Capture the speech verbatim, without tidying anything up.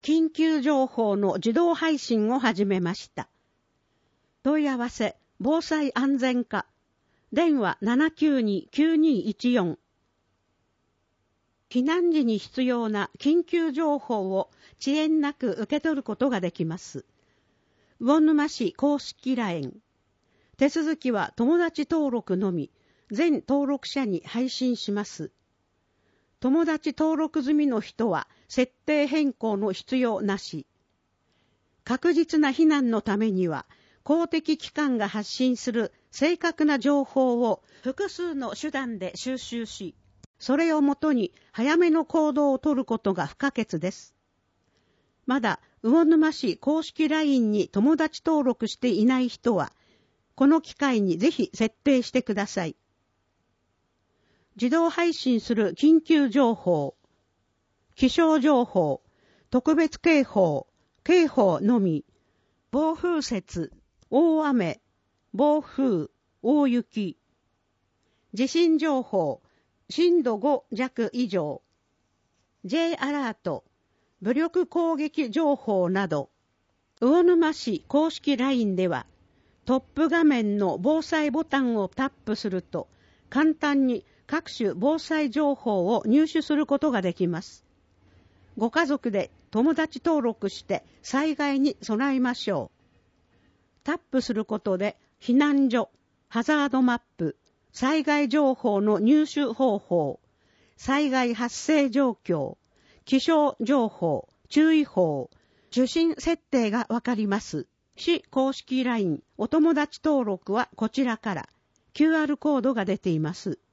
緊急情報の自動配信を始めました。問い合わせ、防災安全課、電話 ななきゅうに きゅうにいちよん。避難時に必要な緊急情報を遅延なく受け取ることができます。魚沼市公式 ライン。手続きは友達登録のみ、全登録者に配信します。友達登録済みの人は設定変更の必要なし。確実な避難のためには、公的機関が発信する正確な情報を複数の手段で収集し、それをもとに早めの行動をとることが不可欠です。まだ魚沼市公式 ライン に友達登録していない人は、この機会にぜひ設定してください。自動配信する緊急情報、気象情報、特別警報、警報のみ、暴風雪、大雨、暴風、大雪、地震情報、震度ご弱以上、J アラート、武力攻撃情報など、魚沼市公式 ライン では、トップ画面の防災ボタンをタップすると、簡単に各種防災情報を入手することができます。ご家族で友達登録して災害に備えましょう。タップすることで避難所、ハザードマップ、災害情報の入手方法、災害発生状況、気象情報、注意報、受信設定がわかります。市公式 ライン お友達登録はこちらから キューアール コードが出ています。